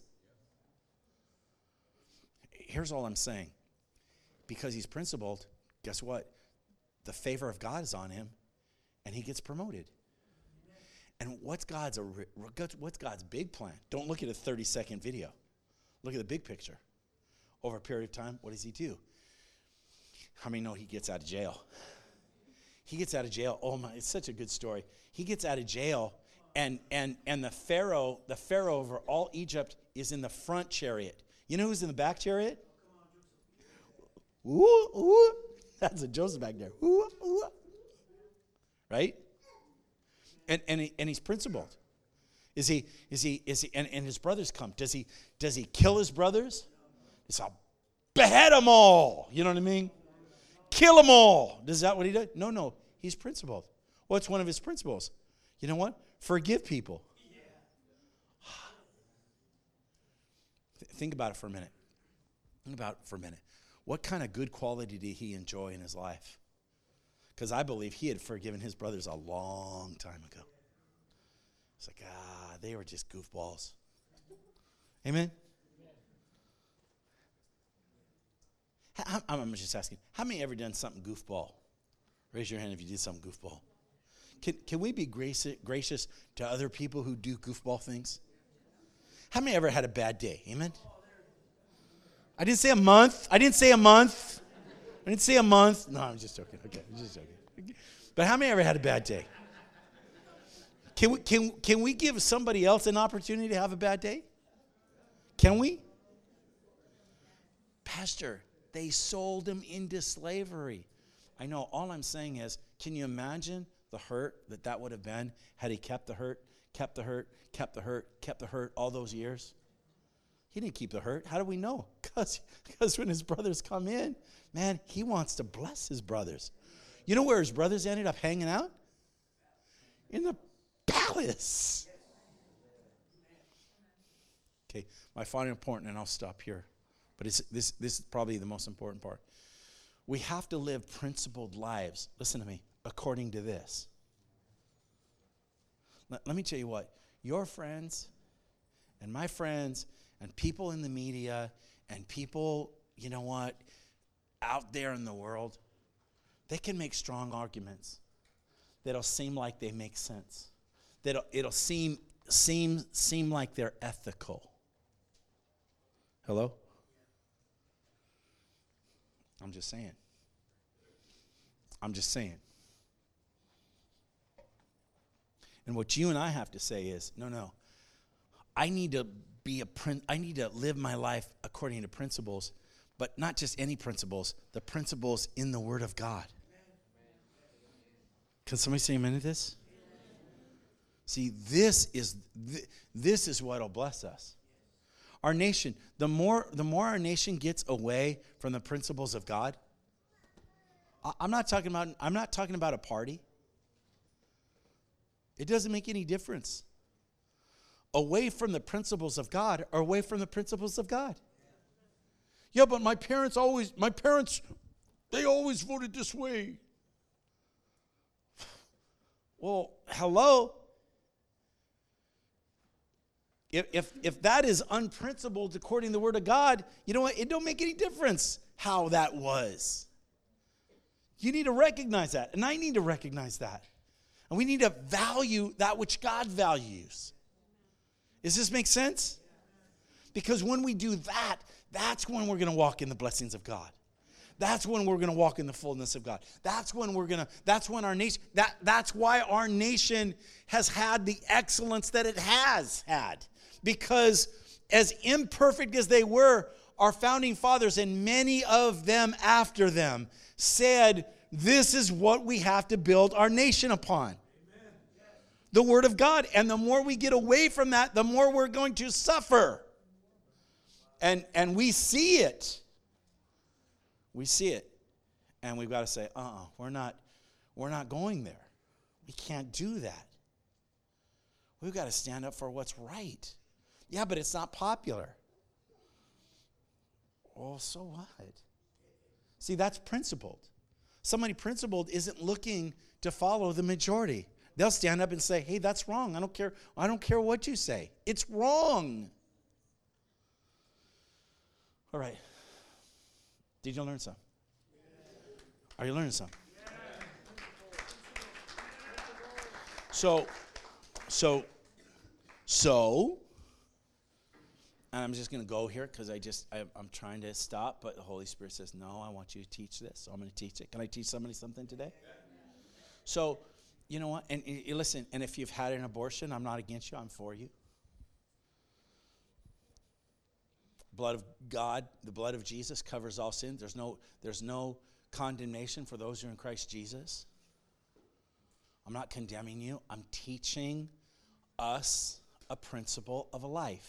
Here's all I'm saying. Because he's principled, guess what? The favor of God is on him, and he gets promoted. And what's God's what's God's big plan? Don't look at a thirty-second video. Look at the big picture. Over a period of time, what does he do? How many know he gets out of jail? He gets out of jail. Oh my, it's such a good story. He gets out of jail, and and and the Pharaoh, the Pharaoh over all Egypt is in the front chariot. You know who's in the back chariot? Ooh, ooh. That's a Joseph back there. Ooh, ooh. Right? And and he, and he's principled. Is he is he is he and, and his brothers come. Does he does he kill his brothers? It's a behead them all. You know what I mean? Kill them all. Is that what he did? No, no. He's principled. What's one of his principles? You know what? Forgive people. Think about it for a minute. Think about it for a minute. What kind of good quality did he enjoy in his life? Because I believe he had forgiven his brothers a long time ago. It's like, ah, they were just goofballs. Amen? How, I'm just asking, how many ever done something goofball? Raise your hand if you did something goofball. Can, can we be gracious, gracious to other people who do goofball things? How many ever had a bad day? Amen? I didn't say a month. I didn't say a month. I didn't say a month. No, I'm just joking. Okay, I'm just joking. But how many ever had a bad day? Can we, can, can we give somebody else an opportunity to have a bad day? Can we? Pastor, they sold him into slavery. I know. All I'm saying is, can you imagine the hurt that that would have been had he kept the hurt, kept the hurt, kept the hurt, kept the hurt all those years? He didn't keep the hurt. How do we know? Because because when his brothers come in, man, he wants to bless his brothers. You know where his brothers ended up hanging out? In the palace. Okay, my final point, and I'll stop here. But it's, this, this is probably the most important part. We have to live principled lives. Listen to me. According to this. Let, let me tell you what. Your friends and my friends and people in the media and people, you know what, out there in the world, they can make strong arguments that'll seem like they make sense. That'll it'll seem seem seem like they're ethical. Hello? I'm just saying. I'm just saying. And what you and I have to say is, no, no. I need to be a prin- I need to live my life according to principles, but not just any principles, the principles in the Word of God. Can somebody say amen to this? See, this is th- this is what'll bless us. Our nation, the more the more our nation gets away from the principles of God. I, I'm not talking about I'm not talking about a party. It doesn't make any difference. Away from the principles of God or away from the principles of God. Yeah, but my parents always, my parents, they always voted this way. Well, hello? If, if, if that is unprincipled according to the Word of God, you know what? It don't make any difference how that was. You need to recognize that, and I need to recognize that. And we need to value that which God values. Does this make sense? Because when we do that, that's when we're going to walk in the blessings of God. That's when we're going to walk in the fullness of God. That's when we're going to, that's when our nation, that, that's why our nation has had the excellence that it has had. Because as imperfect as they were, our founding fathers and many of them after them said, this is what we have to build our nation upon. Amen. The Word of God. And the more we get away from that, the more we're going to suffer. And, and we see it. We see it. And we've got to say, uh-uh, we're not, we're not going there. We can't do that. We've got to stand up for what's right. Yeah, but it's not popular. Well, so what? See, that's principled. Somebody principled isn't looking to follow the majority. They'll stand up and say, hey, that's wrong. I don't care. I don't care what you say. It's wrong. All right. Did you learn some? Are you learning some? So, so, so, and I'm just going to go here because I just, I, I'm trying to stop, but the Holy Spirit says, no, I want you to teach this, so I'm going to teach it. Can I teach somebody something today? So, you know what, and, and listen, and if you've had an abortion, I'm not against you, I'm for you. Blood of God, the blood of Jesus covers all sin. There's no, there's no condemnation for those who are in Christ Jesus. I'm not condemning you. I'm teaching us a principle of a life.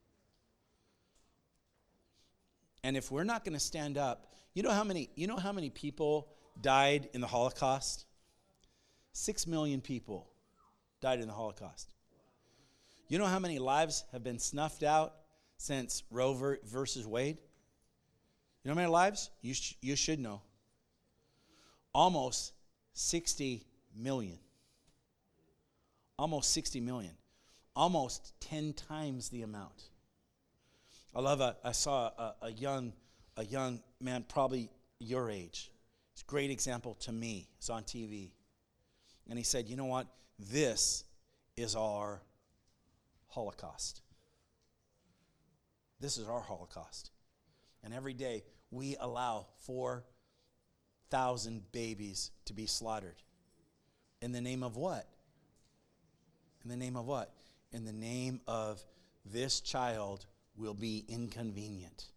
And if we're not going to stand up, you know how many, you know how many people died in the Holocaust? Six million people died in the Holocaust. You know how many lives have been snuffed out since Roe versus Wade? You know how many lives? You, sh- you should know. Almost sixty million. Almost sixty million. Almost ten times the amount. I love a, I saw a, a young a young man, probably your age. It's a great example to me. It's on T V. And he said, you know what? This is our Holocaust. This is our Holocaust. And every day we allow four thousand babies to be slaughtered. In the name of what? In the name of what? In the name of this child will be inconvenient.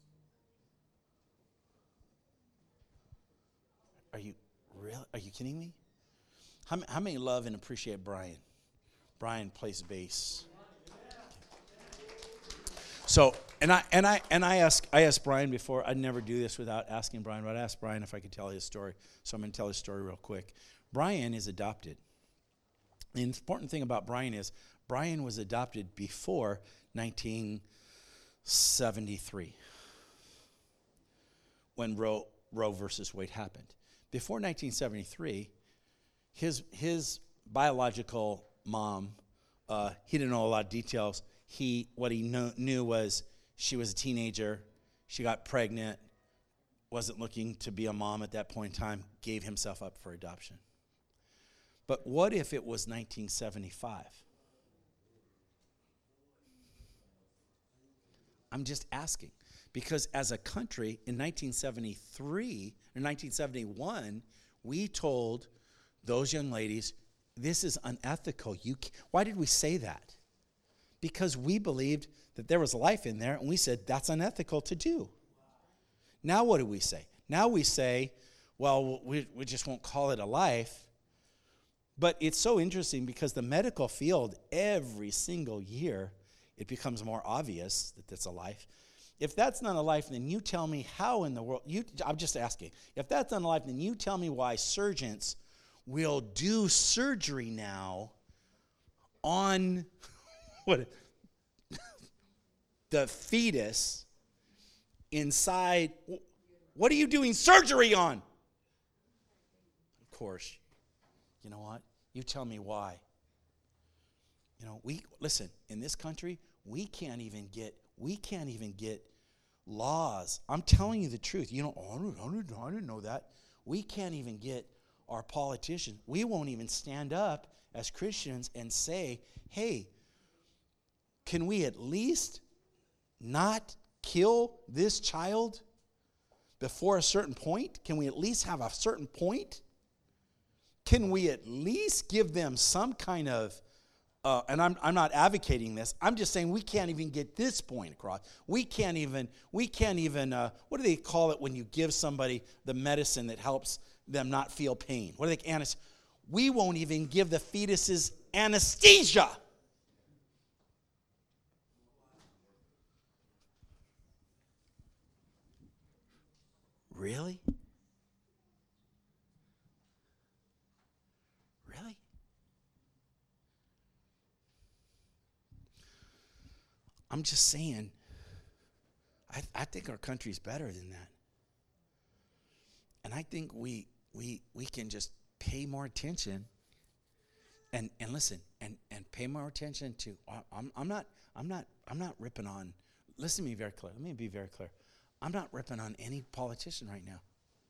Are you really? Are you kidding me? How, how many love and appreciate Brian? Brian plays bass. So, and I and I and I asked I asked Brian before. I'd never do this without asking Brian, but I asked Brian if I could tell his story. So I'm going to tell his story real quick. Brian is adopted. The important thing about Brian is Brian was adopted before nineteen seventy-three, when Roe Roe versus Wade happened. Before nineteen seventy-three, his his biological mom, uh, he didn't know a lot of details. He what he knew, knew was she was a teenager. She got pregnant, wasn't looking to be a mom at that point in time, gave himself up for adoption. But what if it was nineteen seventy-five? I'm just asking. Because as a country, in nineteen seventy-three or nineteen seventy-one, we told those young ladies, this is unethical. You can't. Why did we say that? Because we believed that there was life in there, and we said that's unethical to do. Now what do we say? Now we say, well, we, we just won't call it a life. But it's so interesting because the medical field, every single year, it becomes more obvious that that's a life. If that's not a life, then you tell me how in the world, you, I'm just asking, if that's not a life, then you tell me why surgeons will do surgery now on what the fetus inside. What are you doing surgery on? Of course. You know what? You tell me why. You know, we listen, in this country, we can't even get we can't even get laws. I'm telling you the truth. You know, oh, I, didn't, I, didn't, I didn't know that. We can't even get our politicians. We won't even stand up as Christians and say, hey, can we at least not kill this child before a certain point? Can we at least have a certain point? Can we at least give them some kind of, uh, and I'm I'm not advocating this. I'm just saying we can't even get this point across. We can't even we can't even uh, what do they call it when you give somebody the medicine that helps them not feel pain? What do they anesthesia? We won't even give the fetuses anesthesia. Really? Really? I'm just saying, I, I think our country's better than that. And I think we we we can just pay more attention and and listen and, and pay more attention to I'm I'm not I'm not I'm not ripping on listen to me very clear. Let me be very clear. I'm not ripping on any politician right now.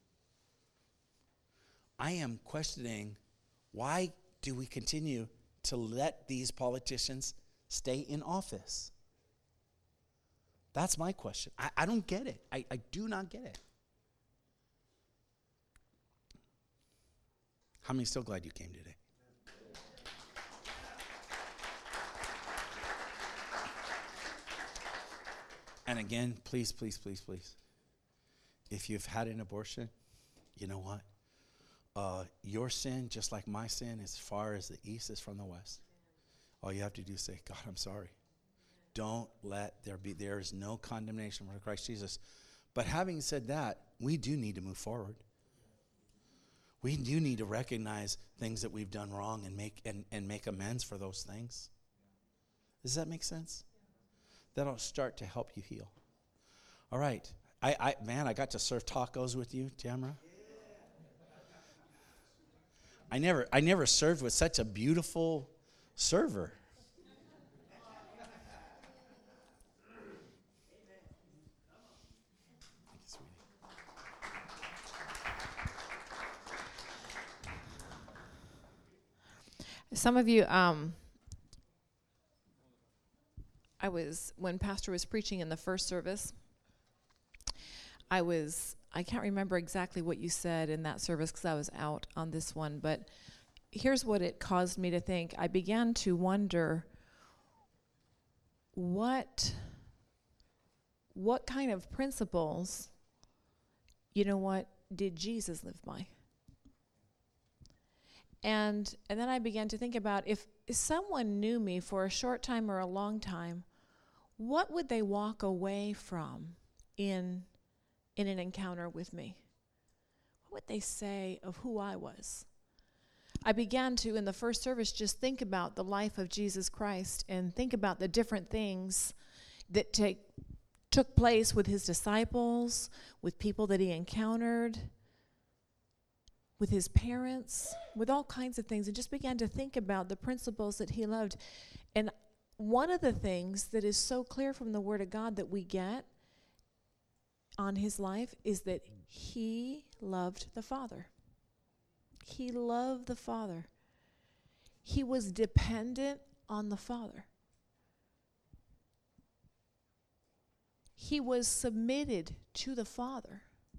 I am questioning, why do we continue to let these politicians stay in office? That's my question. I, I don't get it. I, I do not get it. How many so glad you came today? And again, please, please, please, please. If you've had an abortion, you know what? Uh, your sin, just like my sin, as far as the east is from the west. All you have to do is say, God, I'm sorry. Don't let there be, there is no condemnation for Christ Jesus. But having said that, we do need to move forward. We do need to recognize things that we've done wrong and make and, and make amends for those things. Does that make sense? That'll start to help you heal. All right. I, I man, I got to serve tacos with you, Tamara. I never I never served with such a beautiful server. Thank you, sweetie. Some of you, um, I was, when Pastor was preaching in the first service, I was, I can't remember exactly what you said in that service because I was out on this one, but here's what it caused me to think. I began to wonder what, what kind of principles, you know what, did Jesus live by? And and then I began to think about if, if someone knew me for a short time or a long time, what would they walk away from in in an encounter with me? What would they say of who I was? I began to, in the first service, just think about the life of Jesus Christ and think about the different things that take took place with his disciples, with people that he encountered, with his parents, with all kinds of things, and just began to think about the principles that he loved. And one of the things that is so clear from the Word of God that we get on his life is that he loved the Father. He loved the Father. He was dependent on the Father. He was submitted to the Father.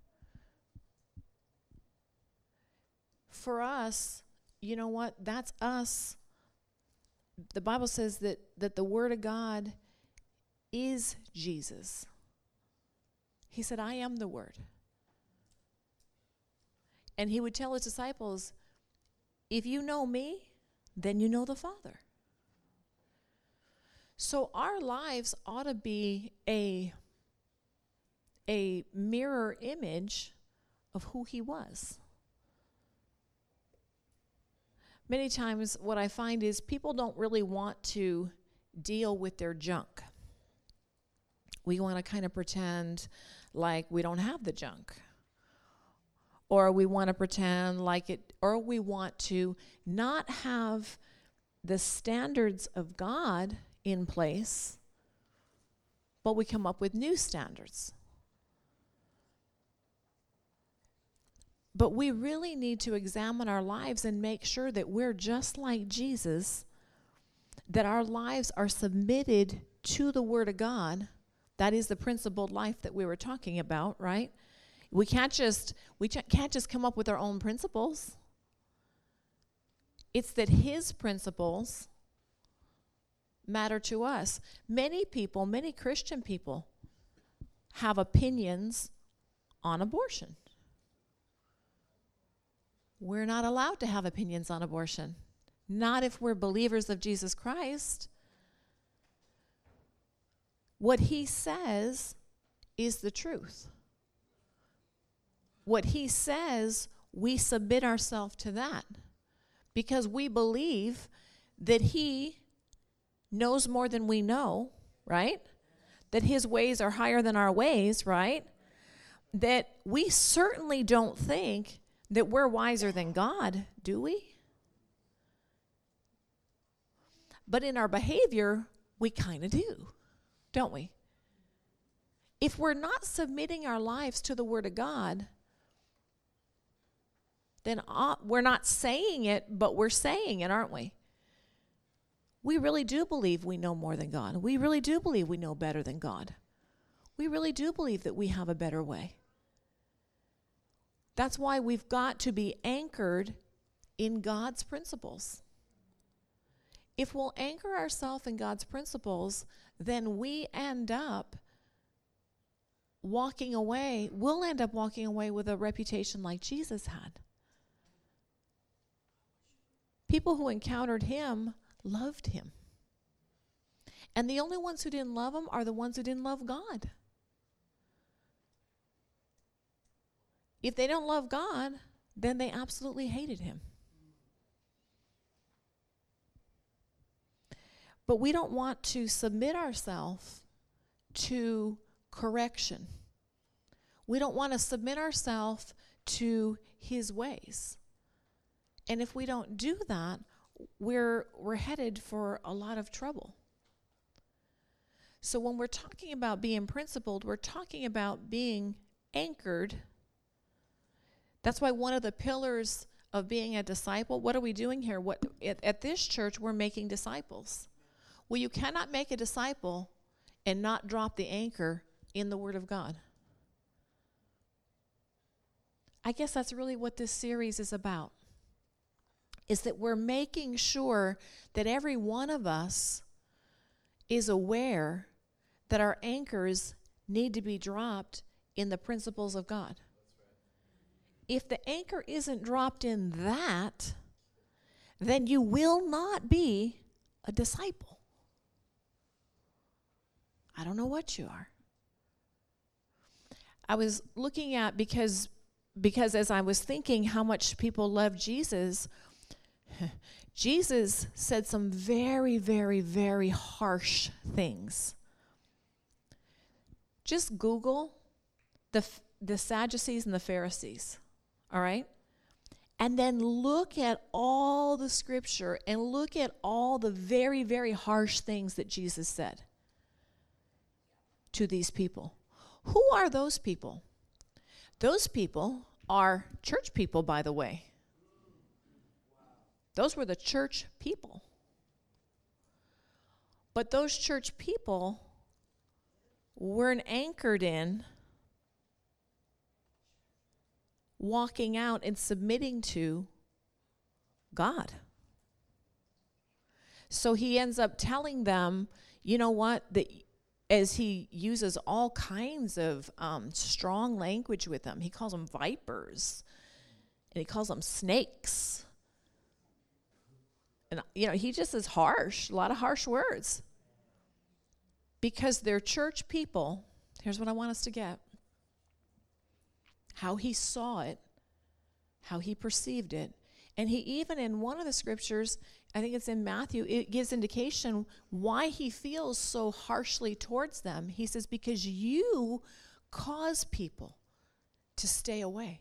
For us, you know what? That's us. The Bible says that, that the Word of God is Jesus. He said, I am the Word. And he would tell his disciples, If you know me, then you know the Father. So our lives ought to be a, a mirror image of who he was. Many times what I find is people don't really want to deal with their junk. We want to kind of pretend like we don't have the junk. Or we want to pretend like it, or we want to not have the standards of God in place, but we come up with new standards. But we really need to examine our lives and make sure that we're just like Jesus, that our lives are submitted to the Word of God. That is the principled life that we were talking about, right? We can't just we ch- can't just come up with our own principles. It's that his principles matter to us. Many people, many Christian people, have opinions on abortion. We're not allowed to have opinions on abortion. Not if we're believers of Jesus Christ. What he says is the truth. What he says, we submit ourselves to that. Because we believe that he knows more than we know, right? That his ways are higher than our ways, right? That we certainly don't think that we're wiser than God, do we? But in our behavior, we kind of do, don't we? If we're not submitting our lives to the Word of God, then uh, we're not saying it, but we're saying it, aren't we? We really do believe we know more than God. We really do believe we know better than God. We really do believe that we have a better way. That's why we've got to be anchored in God's principles. If we'll anchor ourselves in God's principles, then we end up walking away, we'll end up walking away with a reputation like Jesus had. People who encountered him loved him. And the only ones who didn't love him are the ones who didn't love God. If they don't love God, then they absolutely hated him. But we don't want to submit ourselves to correction. We don't want to submit ourselves to his ways. And if we don't do that, we're we're headed for a lot of trouble. So when we're talking about being principled, we're talking about being anchored. That's why one of the pillars of being a disciple, what are we doing here? What at, at this church, we're making disciples. Well, you cannot make a disciple and not drop the anchor in the Word of God. I guess that's really what this series is about, is that we're making sure that every one of us is aware that our anchors need to be dropped in the principles of God. If the anchor isn't dropped in that, then you will not be a disciple. I don't know what you are. I was looking at, because because as I was thinking how much people love Jesus, Jesus said some very, very, very harsh things. Just Google the the Sadducees and the Pharisees, all right? And then look at all the scripture and look at all the very, very harsh things that Jesus said to these people. Who are those people? Those people are church people, by the way. Those were the church people. But those church people weren't anchored in walking out and submitting to God. So he ends up telling them, you know what, that as he uses all kinds of um, strong language with them, he calls them vipers, and he calls them snakes. And, you know, he just is harsh, a lot of harsh words. Because they're church people. Here's what I want us to get. How he saw it, how he perceived it. And he even in one of the scriptures, I think it's in Matthew, it gives indication why he feels so harshly towards them. He says, because you cause people to stay away.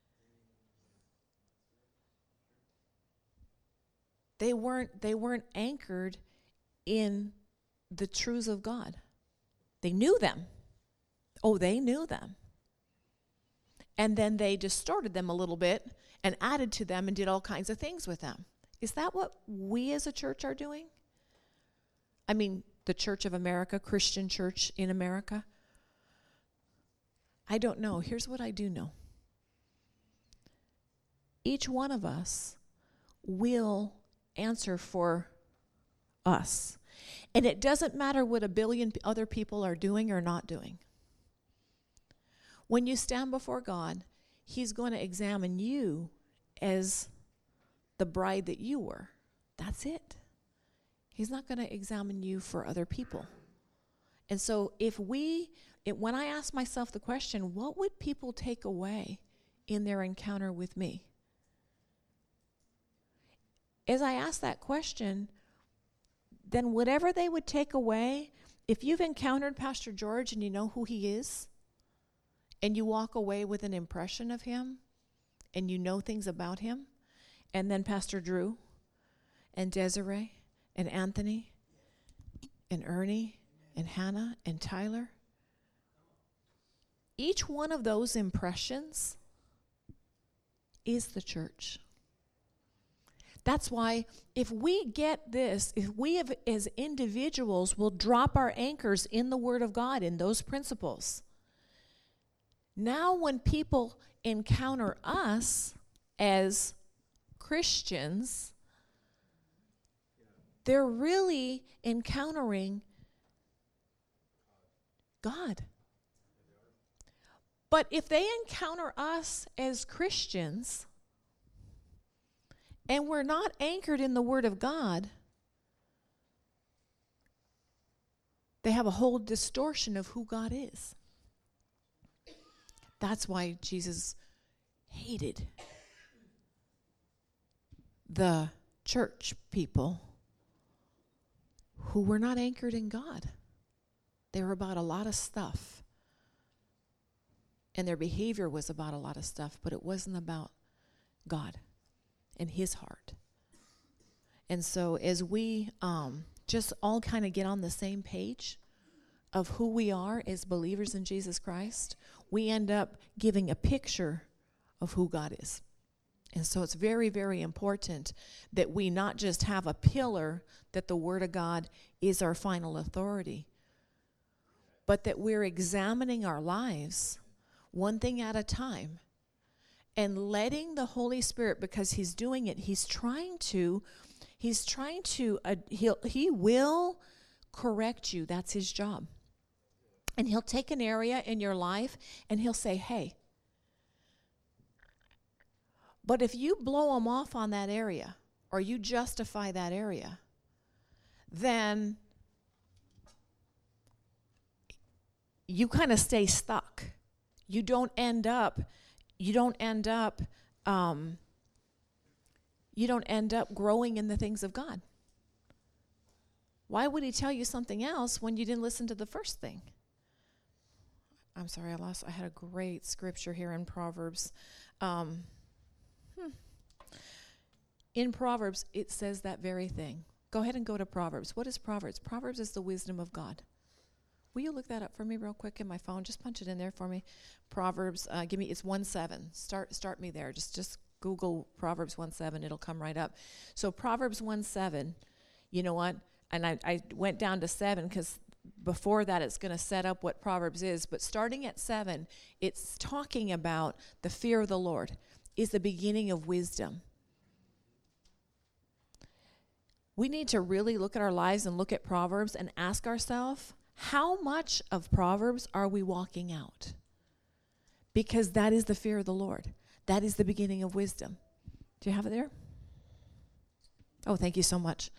They weren't, they weren't anchored in the truths of God. They knew them. Oh, they knew them. And then they distorted them a little bit and added to them and did all kinds of things with them. Is that what we as a church are doing? I mean, the Church of America, Christian church in America? I don't know. Here's what I do know. Each one of us will answer for us. And it doesn't matter what a billion other people are doing or not doing. When you stand before God, he's going to examine you as the bride that you were. That's it. He's not going to examine you for other people. And so if we, it, when I ask myself the question, what would people take away in their encounter with me? As I ask that question, then whatever they would take away, if you've encountered Pastor George and you know who he is, and you walk away with an impression of him, and you know things about him, and then Pastor Drew, and Desiree, and Anthony, and Ernie, and Hannah, and Tyler, each one of those impressions is the church. That's why if we get this, if we have, as individuals will drop our anchors in the Word of God, in those principles, now when people encounter us as Christians, they're really encountering God. But if they encounter us as Christians, and we're not anchored in the Word of God, they have a whole distortion of who God is. That's why Jesus hated the church people who were not anchored in God. They were about a lot of stuff. And their behavior was about a lot of stuff, but it wasn't about God and his heart. And so as we um, just all kind of get on the same page of who we are as believers in Jesus Christ, we end up giving a picture of who God is. And so it's very, very important that we not just have a pillar that the Word of God is our final authority, but that we're examining our lives one thing at a time and letting the Holy Spirit, because he's doing it, he's trying to, he's trying to, uh, he'll, he will correct you. That's his job. And he'll take an area in your life and he'll say, hey, but if you blow him off on that area or you justify that area, then you kind of stay stuck. You don't end up, you don't end up, um, you don't end up growing in the things of God. Why would he tell you something else when you didn't listen to the first thing? I'm sorry, I lost, I had a great scripture here in Proverbs. Um, hmm. In Proverbs, it says that very thing. Go ahead and go to Proverbs. What is Proverbs? Proverbs is the wisdom of God. Will you look that up for me real quick in my phone? Just punch it in there for me. Proverbs, uh, give me, it's one seven. Start start me there. Just just Google Proverbs one seven. It'll come right up. So Proverbs one seven, you know what? And I, I went down to seven because before that it's going to set up what Proverbs is. But starting at seven, it's talking about the fear of the Lord is the beginning of wisdom. We need to really look at our lives and look at Proverbs and ask ourselves, how much of Proverbs are we walking out? Because that is the fear of the Lord. That is the beginning of wisdom. Do you have it there? Oh, thank you so much.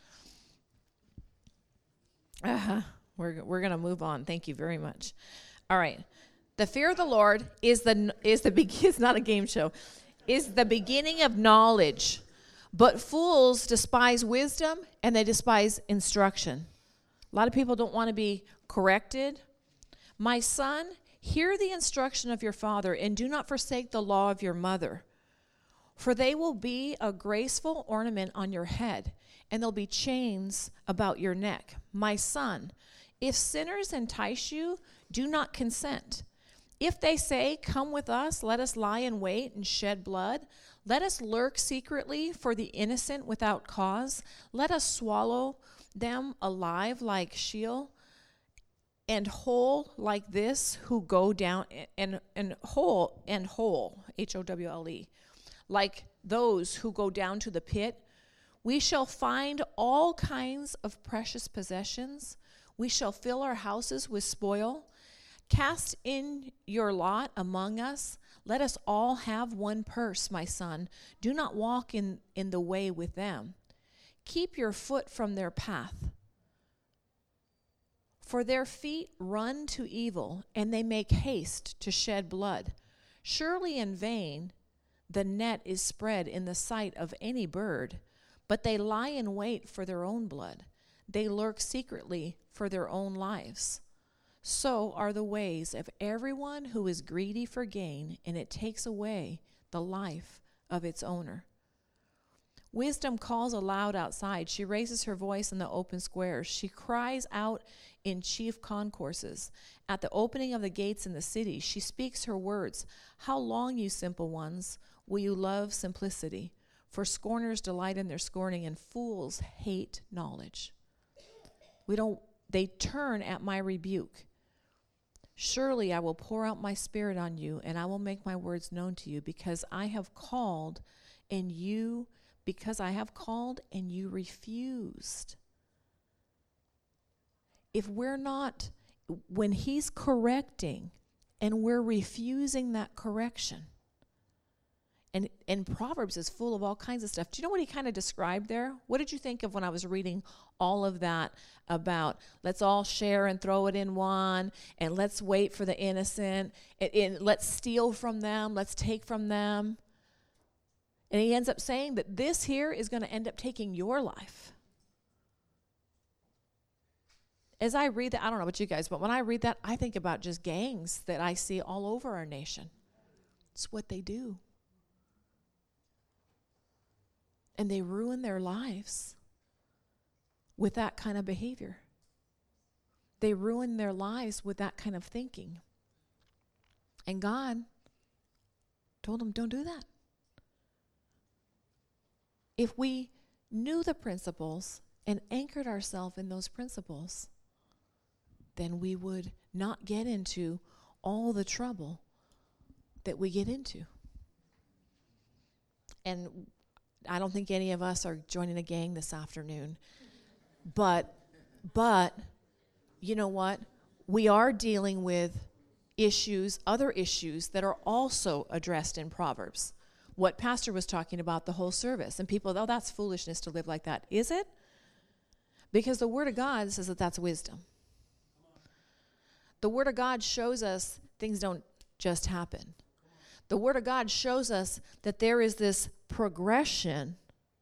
Uh-huh. We're we're going to move on. Thank you very much. All right. The fear of the Lord is the is the be- it's not a game show. Is the beginning of knowledge. But fools despise wisdom and they despise instruction. A lot of people don't want to be corrected. My son, hear the instruction of your father and do not forsake the law of your mother. For they will be a graceful ornament on your head, and there'll be chains about your neck. My son, if sinners entice you, do not consent. If they say, come with us, let us lie in wait and shed blood. Let us lurk secretly for the innocent without cause. Let us swallow them alive like Sheol, and whole like this who go down, and, and whole, and whole, H O W L E, like those who go down to the pit. We shall find all kinds of precious possessions. We shall fill our houses with spoil. Cast in your lot among us. Let us all have one purse, my son. Do not walk in, in the way with them. Keep your foot from their path. For their feet run to evil, and they make haste to shed blood. Surely in vain the net is spread in the sight of any bird, but they lie in wait for their own blood. They lurk secretly for their own lives. So are the ways of everyone who is greedy for gain, and it takes away the life of its owner. Wisdom calls aloud outside. She raises her voice in the open squares. She cries out in chief concourses. At the opening of the gates in the city, she speaks her words. How long, you simple ones, will you love simplicity? For scorners delight in their scorning, and fools hate knowledge. We don't, they turn at my rebuke. Surely I will pour out my spirit on you, and I will make my words known to you, because I have called and you, because I have called and you refused. If we're not, when he's correcting and we're refusing that correction, and, and Proverbs is full of all kinds of stuff. Do you know what he kind of described there? What did you think of when I was reading all of that about let's all share and throw it in one, and let's wait for the innocent, and, and let's steal from them, let's take from them. And he ends up saying that this here is going to end up taking your life. As I read that, I don't know about you guys, but when I read that, I think about just gangs that I see all over our nation. It's what they do. And they ruin their lives with that kind of behavior. They ruin their lives with that kind of thinking. And God told them, don't do that. If we knew the principles and anchored ourselves in those principles, then we would not get into all the trouble that we get into. And I don't think any of us are joining a gang this afternoon. But, but, you know what? We are dealing with issues, other issues that are also addressed in Proverbs. What Pastor was talking about the whole service. And people, oh, that's foolishness to live like that. Is it? Because the Word of God says that that's wisdom. The Word of God shows us things don't just happen. The Word of God shows us that there is this progression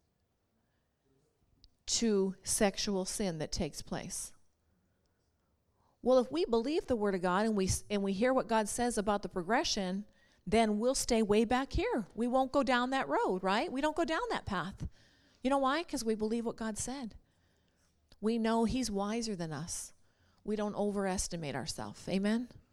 to sexual sin that takes place. Well, if we believe the Word of God and we and we hear what God says about the progression, then we'll stay way back here. We won't go down that road, right? We don't go down that path. You know why? Because we believe what God said. We know He's wiser than us. We don't overestimate ourselves. Amen?